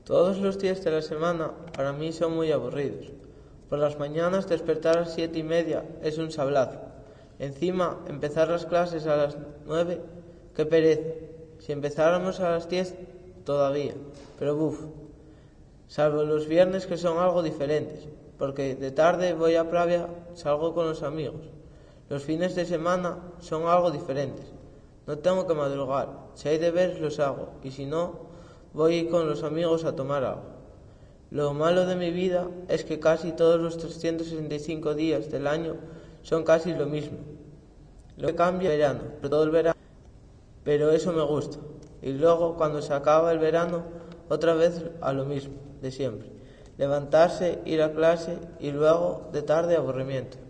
Todos los días de la semana para mí son muy aburridos. Por las mañanas despertar a las 7:30 es un sablazo. Encima, empezar las clases a las 9, qué pereza. Si empezáramos a las 10 todavía, pero buf. Salvo los viernes que son algo diferentes, porque de tarde voy a Pravia, salgo con los amigos. Los fines de semana son algo diferentes. No tengo que madrugar, si hay deberes los hago, y si no, voy con los amigos a tomar algo. Lo malo de mi vida es que casi todos los 365 días del año son casi lo mismo. Lo que cambia es el verano, todo el verano, pero eso me gusta. Y luego, cuando se acaba el verano, otra vez a lo mismo, de siempre. Levantarse, ir a clase y luego, de tarde, aburrimiento.